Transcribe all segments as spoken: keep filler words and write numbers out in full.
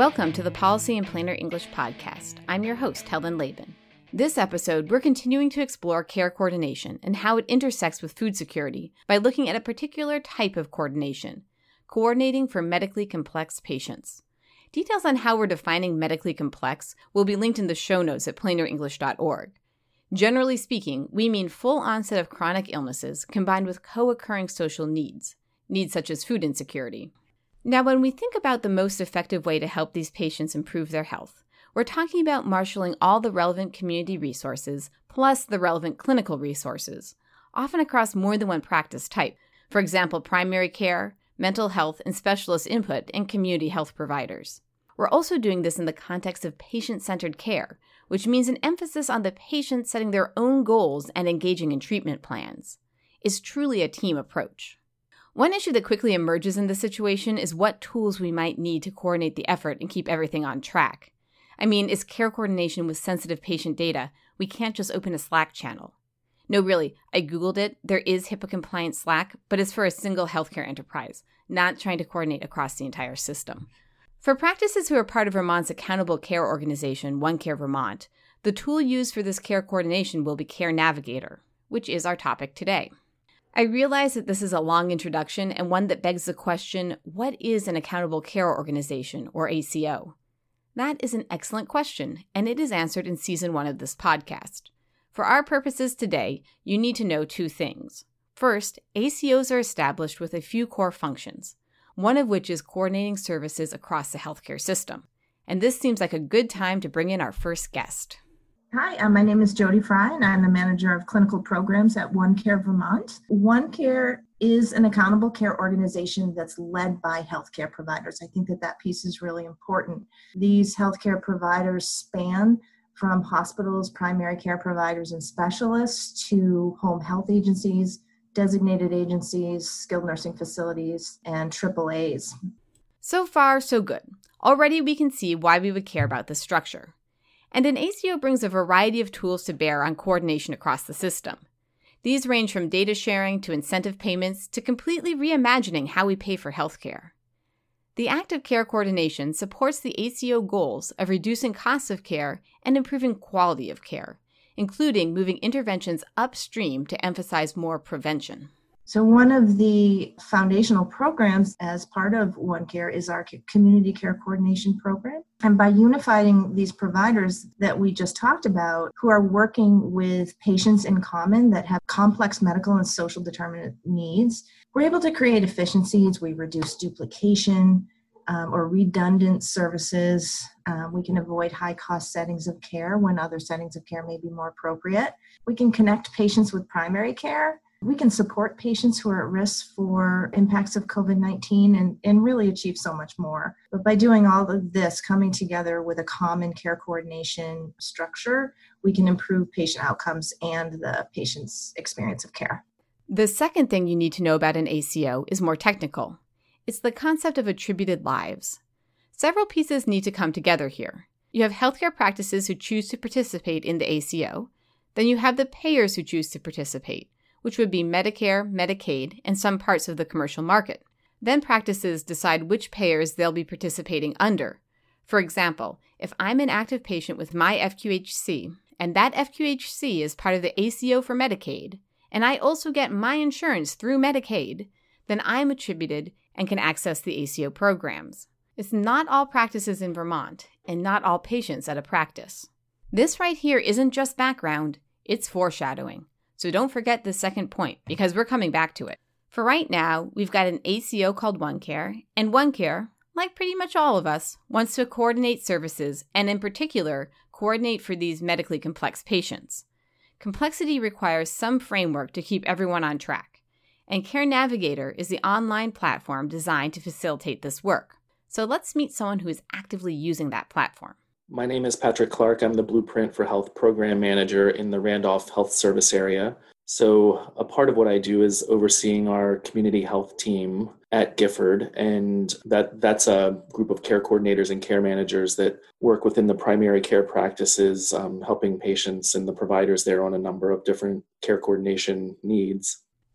Welcome to the Policy in Plainer English podcast. I'm your host, Helen Laban. This episode, we're continuing to explore care coordination and how it intersects with food security by looking at a particular type of coordination, coordinating for medically complex patients. Details on how we're defining medically complex will be linked in the show notes at plainer english dot org. Generally speaking, we mean full onset of chronic illnesses combined with co-occurring social needs, needs such as food insecurity. Now, when we think about the most effective way to help these patients improve their health, we're talking about marshaling all the relevant community resources plus the relevant clinical resources, often across more than one practice type. For example, primary care, mental health, and specialist input, and community health providers. We're also doing this in the context of patient-centered care, which means an emphasis on the patient setting their own goals and engaging in treatment plans. It's truly a team approach. One issue that quickly emerges in this situation is what tools we might need to coordinate the effort and keep everything on track. I mean, it's care coordination with sensitive patient data. We can't just open a Slack channel. No, really, I Googled it. There is HIPAA-compliant Slack, but it's for a single healthcare enterprise, not trying to coordinate across the entire system. For practices who are part of Vermont's accountable care organization, OneCare Vermont, the tool used for this care coordination will be Care Navigator, which is our topic today. I realize that this is a long introduction and one that begs the question, what is an accountable care organization, or A C O? That is an excellent question, and it is answered in season one of this podcast. For our purposes today, you need to know two things. First, A C Os are established with a few core functions, one of which is coordinating services across the healthcare system. And this seems like a good time to bring in our first guest. Hi, uh, my name is Jody Fry, and I'm the manager of clinical programs at OneCare Vermont. OneCare is an accountable care organization that's led by healthcare providers. I think that that piece is really important. These healthcare providers span from hospitals, primary care providers, and specialists to home health agencies, designated agencies, skilled nursing facilities, and triple A's. So far, so good. Already we can see why we would care about this structure. And an A C O brings a variety of tools to bear on coordination across the system. These range from data sharing to incentive payments to completely reimagining how we pay for healthcare. The act of care coordination supports the A C O goals of reducing costs of care and improving quality of care, including moving interventions upstream to emphasize more prevention. So one of the foundational programs as part of OneCare is our community care coordination program. And by unifying these providers that we just talked about, who are working with patients in common that have complex medical and social determinant needs, we're able to create efficiencies. We reduce duplication um, or redundant services. Um, we can avoid high-cost settings of care when other settings of care may be more appropriate. We can connect patients with primary care. We can support patients who are at risk for impacts of covid nineteen and, and really achieve so much more. But by doing all of this, coming together with a common care coordination structure, we can improve patient outcomes and the patient's experience of care. The second thing you need to know about an A C O is more technical. It's the concept of attributed lives. Several pieces need to come together here. You have healthcare practices who choose to participate in the A C O. Then you have the payers who choose to participate, which would be Medicare, Medicaid, and some parts of the commercial market. Then practices decide which payers they'll be participating under. For example, if I'm an active patient with my F Q H C, and that F Q H C is part of the A C O for Medicaid, and I also get my insurance through Medicaid, then I'm attributed and can access the A C O programs. It's not all practices in Vermont, and not all patients at a practice. This right here isn't just background, it's foreshadowing. So don't forget the second point, because we're coming back to it. For right now, we've got an A C O called OneCare, and OneCare, like pretty much all of us, wants to coordinate services, and in particular, coordinate for these medically complex patients. Complexity requires some framework to keep everyone on track, and Care Navigator is the online platform designed to facilitate this work. So let's meet someone who is actively using that platform. My name is Patrick Clark. I'm the Blueprint for Health Program Manager in the Randolph Health Service area. So a part of what I do is overseeing our community health team at Gifford, and that, that's a group of care coordinators and care managers that work within the primary care practices, um, helping patients and the providers there on a number of different care coordination needs.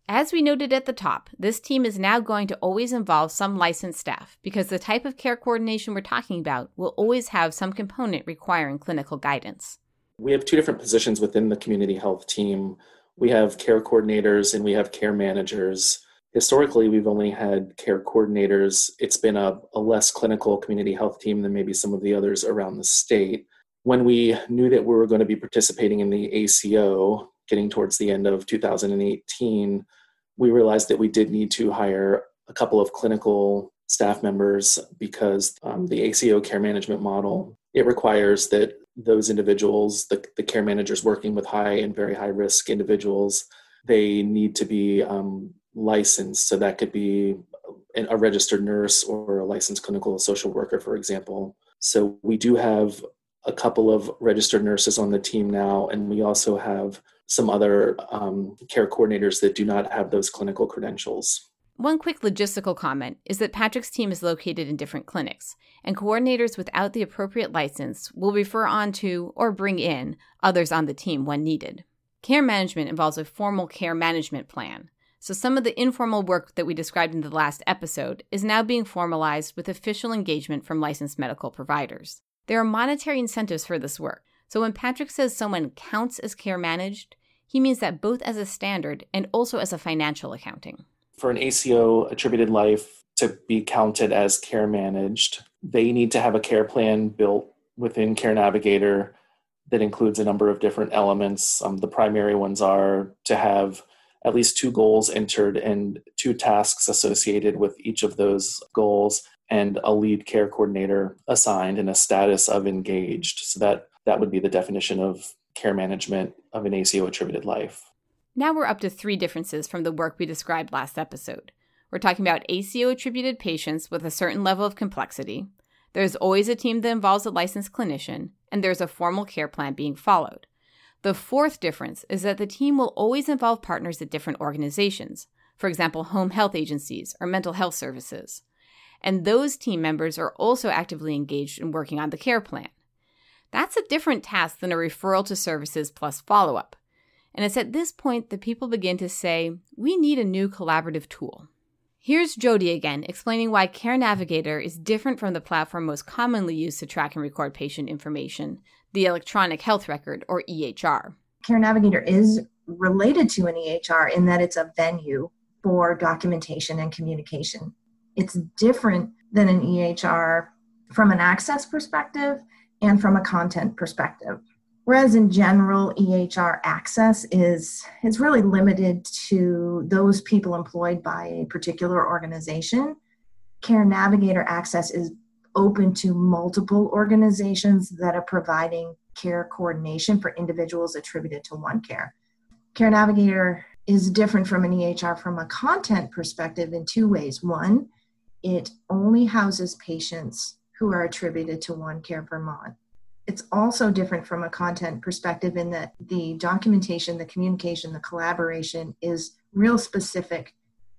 As we noted at the top, this team is now going to always involve some licensed staff because the type of care coordination we're talking about will always have some component requiring clinical guidance. We have two different positions within the community health team. We have care coordinators and we have care managers. Historically, we've only had care coordinators. It's been a, a less clinical community health team than maybe some of the others around the state. When we knew that we were going to be participating in the A C O, getting towards the end of two thousand eighteen, we realized that we did need to hire a couple of clinical staff members because um, the A C O care management model, it requires that those individuals, the, the care managers working with high and very high risk individuals, they need to be um, licensed. So that could be a registered nurse or a licensed clinical social worker, for example. So we do have a couple of registered nurses on the team now, and we also have some other um, care coordinators that do not have those clinical credentials. One quick logistical comment is that Patrick's team is located in different clinics, and coordinators without the appropriate license will refer on to or bring in others on the team when needed. Care management involves a formal care management plan, so some of the informal work that we described in the last episode is now being formalized with official engagement from licensed medical providers. There are monetary incentives for this work, so when Patrick says someone counts as care managed, he means that both as a standard and also as a financial accounting. For an A C O attributed life to be counted as care managed, they need to have a care plan built within Care Navigator that includes a number of different elements. Um, the primary ones are to have at least two goals entered and two tasks associated with each of those goals, and a lead care coordinator assigned and a status of engaged. So that, that would be the definition of care management of an A C O attributed life. Now we're up to three differences from the work we described last episode. We're talking about A C O attributed patients with a certain level of complexity. There's always a team that involves a licensed clinician, and there's a formal care plan being followed. The fourth difference is that the team will always involve partners at different organizations, for example, home health agencies or mental health services. And those team members are also actively engaged in working on the care plan. That's a different task than a referral to services plus follow-up. And it's at this point that people begin to say, we need a new collaborative tool. Here's Jody again, explaining why Care Navigator is different from the platform most commonly used to track and record patient information, the Electronic Health Record, or E H R. Care Navigator is related to an E H R in that it's a venue for documentation and communication. It's different than an E H R from an access perspective and from a content perspective. Whereas in general, E H R access is, is really limited to those people employed by a particular organization. Care Navigator access is open to multiple organizations that are providing care coordination for individuals attributed to OneCare. Care Navigator is different from an E H R from a content perspective in two ways. One, it only houses patients who are attributed to OneCare Vermont. It's also different from a content perspective in that the documentation, the communication, the collaboration is real specific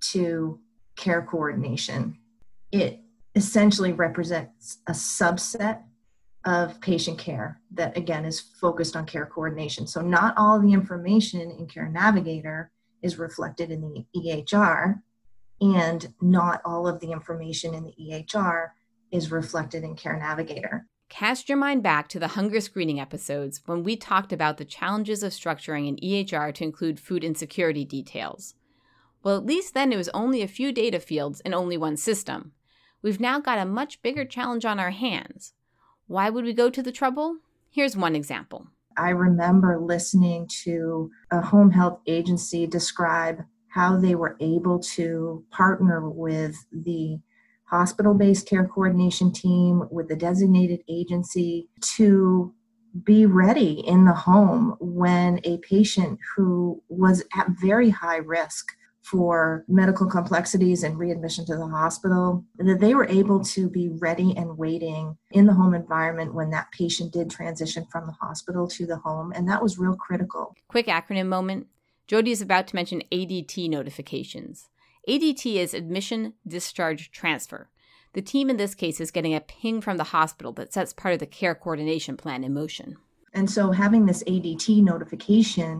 to care coordination. It essentially represents a subset of patient care that, again, is focused on care coordination. So not all the information in Care Navigator is reflected in the E H R, and not all of the information in the E H R is reflected in Care Navigator. Cast your mind back to the hunger screening episodes when we talked about the challenges of structuring an E H R to include food insecurity details. Well, at least then it was only a few data fields in only one system. We've now got a much bigger challenge on our hands. Why would we go to the trouble? Here's one example. I remember listening to a home health agency describe how they were able to partner with the hospital-based care coordination team, with the designated agency, to be ready in the home when a patient who was at very high risk for medical complexities and readmission to the hospital, that they were able to be ready and waiting in the home environment when that patient did transition from the hospital to the home, and that was real critical. Quick acronym moment. Jody is about to mention A D T notifications. A D T is Admission, Discharge, Transfer. The team in this case is getting a ping from the hospital that sets part of the care coordination plan in motion. And so having this A D T notification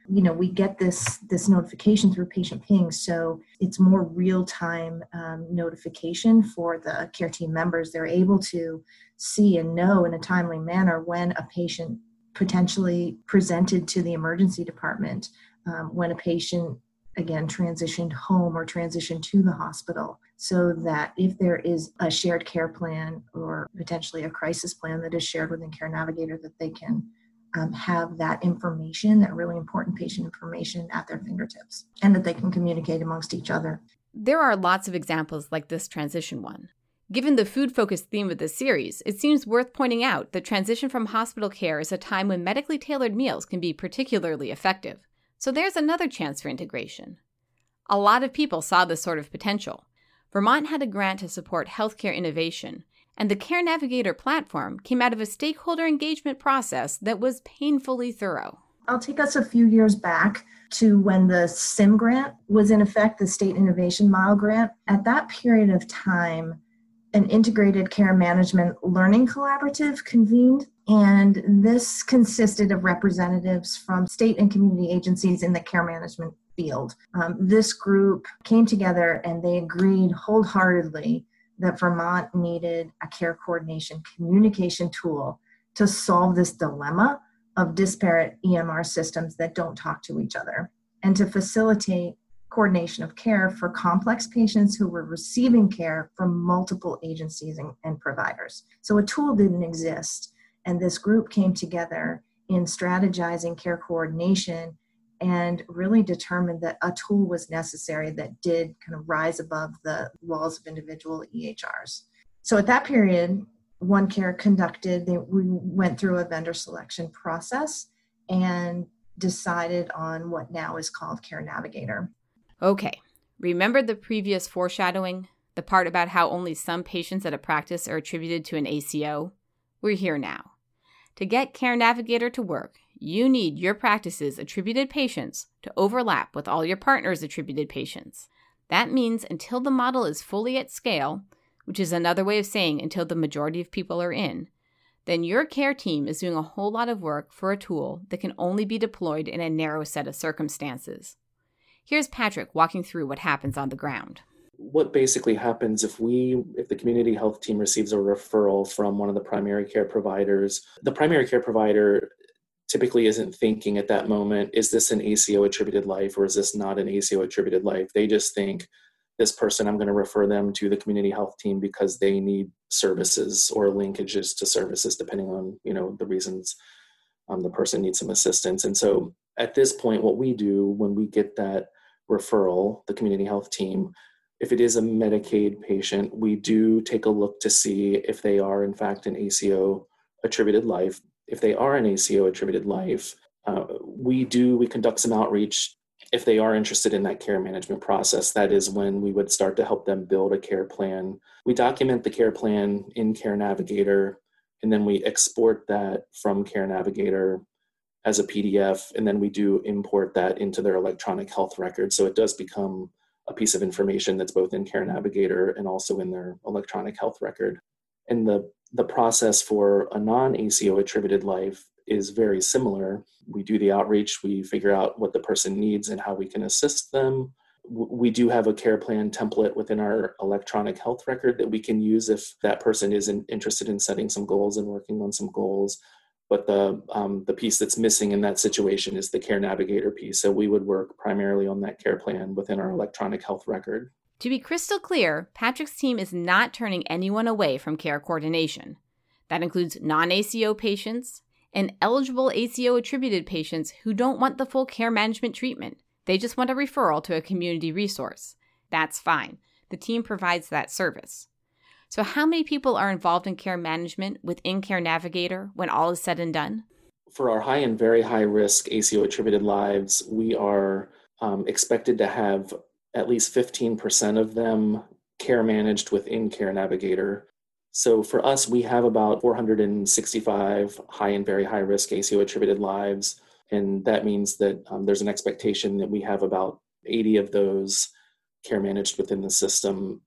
you know, we get this, this notification through patient ping. So it's more real-time um, notification for the care team members. They're able to see and know in a timely manner when a patient potentially presented to the emergency department, um, when a patient, again, transitioned home or transitioned to the hospital, so that if there is a shared care plan or potentially a crisis plan that is shared within Care Navigator, that they can um, have that information, that really important patient information at their fingertips, and that they can communicate amongst each other. There are lots of examples like this transition one. Given the food-focused theme of this series, it seems worth pointing out that transition from hospital care is a time when medically tailored meals can be particularly effective. So there's another chance for integration. A lot of people saw this sort of potential. Vermont had a grant to support healthcare innovation, and the Care Navigator platform came out of a stakeholder engagement process that was painfully thorough. I'll take us a few years back to when the S I M grant was in effect, the State Innovation Model Grant. At that period of time, an integrated care management learning collaborative convened, and this consisted of representatives from state and community agencies in the care management field. Um, this group came together and they agreed wholeheartedly that Vermont needed a care coordination communication tool to solve this dilemma of disparate E M R systems that don't talk to each other, and to facilitate coordination of care for complex patients who were receiving care from multiple agencies and, and providers. So a tool didn't exist, and this group came together in strategizing care coordination and really determined that a tool was necessary that did kind of rise above the walls of individual E H Rs. So at that period, OneCare conducted, they, we went through a vendor selection process and decided on what now is called Care Navigator. Okay, remember the previous foreshadowing? The part about how only some patients at a practice are attributed to an A C O? We're here now. To get Care Navigator to work, you need your practice's attributed patients to overlap with all your partners' attributed patients. That means until the model is fully at scale, which is another way of saying until the majority of people are in, then your care team is doing a whole lot of work for a tool that can only be deployed in a narrow set of circumstances. Here's Patrick walking through what happens on the ground. What basically happens if we, if the community health team receives a referral from one of the primary care providers, the primary care provider typically isn't thinking at that moment, is this an A C O attributed life or is this not an A C O attributed life? They just think, this person, I'm going to refer them to the community health team because they need services or linkages to services, depending on, you know, the reasons um, the person needs some assistance. And so at this point, what we do when we get that referral, the community health team, if it is a Medicaid patient, we do take a look to see if they are in fact an A C O attributed life. If they are an A C O attributed life, uh, we do, we conduct some outreach. If they are interested in that care management process, that is when we would start to help them build a care plan. We document the care plan in Care Navigator, and then we export that from Care Navigator as a P D F, and then we do import that into their electronic health record. So it does become a piece of information that's both in Care Navigator and also in their electronic health record. And the, the process for a non-A C O attributed life is very similar. We do the outreach, we figure out what the person needs and how we can assist them. We do have a care plan template within our electronic health record that we can use if that person is in, interested in setting some goals and working on some goals. But the um, the piece that's missing in that situation is the Care Navigator piece. So we would work primarily on that care plan within our electronic health record. To be crystal clear, Patrick's team is not turning anyone away from care coordination. That includes non-A C O patients and eligible A C O attributed patients who don't want the full care management treatment. They just want a referral to a community resource. That's fine. The team provides that service. So how many people are involved in care management within Care Navigator when all is said and done? For our high and very high risk A C O attributed lives, we are um, expected to have at least fifteen percent of them care managed within Care Navigator. So for us, we have about four hundred sixty-five high and very high risk A C O attributed lives. And that means that um, there's an expectation that we have about eighty of those care managed within the system.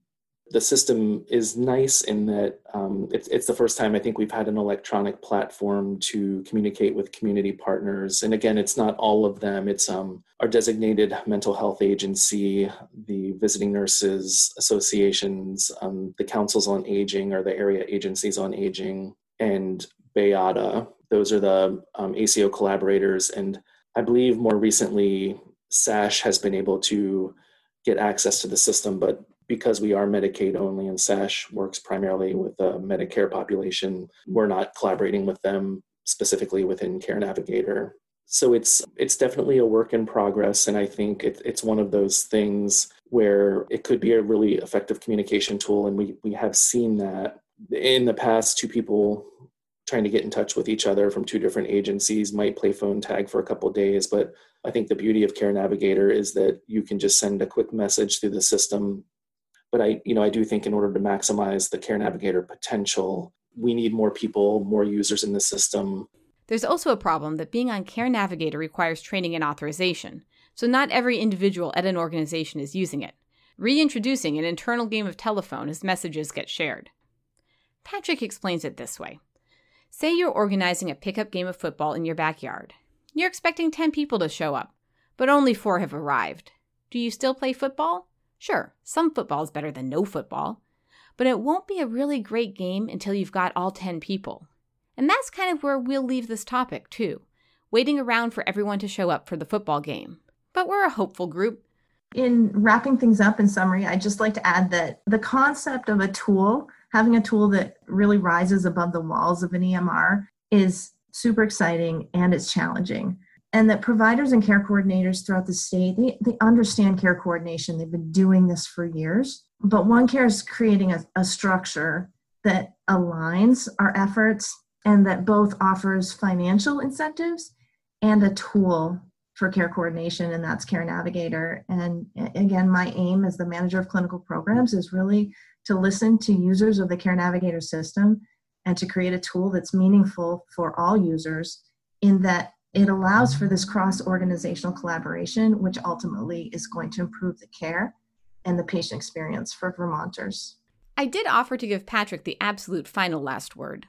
The system is nice in that um, it's, it's the first time I think we've had an electronic platform to communicate with community partners. And again, it's not all of them. It's um, our designated mental health agency, the visiting nurses associations, um, the councils on aging or the area agencies on aging, and BAYADA. Those are the um, A C O collaborators. And I believe more recently, SASH has been able to get access to the system, but because we are Medicaid only and SASH works primarily with the Medicare population, we're not collaborating with them specifically within Care Navigator. So it's it's definitely a work in progress, and I think it, it's one of those things where it could be a really effective communication tool, and we, we have seen that. In the past, two people trying to get in touch with each other from two different agencies might play phone tag for a couple of days, but I think the beauty of Care Navigator is that you can just send a quick message through the system. But I, you know, I do think in order to maximize the Care Navigator potential, we need more people, more users in the system. There's also a problem that being on Care Navigator requires training and authorization, so not every individual at an organization is using it, reintroducing an internal game of telephone as messages get shared. Patrick explains it this way. Say you're organizing a pickup game of football in your backyard. You're expecting ten people to show up, but only four have arrived. Do you still play football? Sure, some football is better than no football, but it won't be a really great game until you've got all ten people. And that's kind of where we'll leave this topic, too, waiting around for everyone to show up for the football game. But we're a hopeful group. In wrapping things up in summary, I'd just like to add that the concept of a tool, having a tool that really rises above the walls of an E M R, is super exciting and it's challenging. And that providers and care coordinators throughout the state, they, they understand care coordination. They've been doing this for years. But OneCare is creating a, a structure that aligns our efforts and that both offers financial incentives and a tool for care coordination, and that's Care Navigator. And again, my aim as the manager of clinical programs is really to listen to users of the Care Navigator system and to create a tool that's meaningful for all users in that it allows for this cross-organizational collaboration, which ultimately is going to improve the care and the patient experience for Vermonters. I did offer to give Patrick the absolute final last word.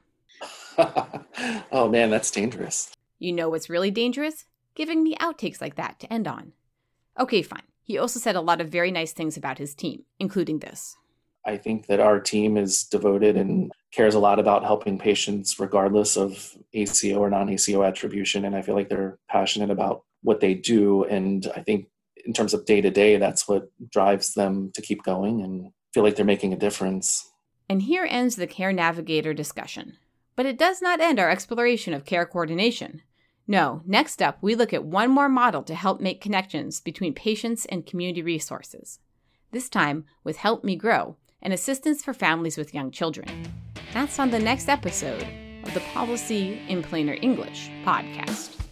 Oh man, that's dangerous. You know what's really dangerous? Giving me outtakes like that to end on. Okay, fine. He also said a lot of very nice things about his team, including this. I think that our team is devoted and cares a lot about helping patients regardless of A C O or non-A C O attribution. And I feel like they're passionate about what they do. And I think in terms of day-to-day, that's what drives them to keep going and feel like they're making a difference. And here ends the Care Navigator discussion. But it does not end our exploration of care coordination. No, next up, we look at one more model to help make connections between patients and community resources. This time with Help Me Grow, and assistance for families with young children. That's on the next episode of the Policy in Plainer English podcast.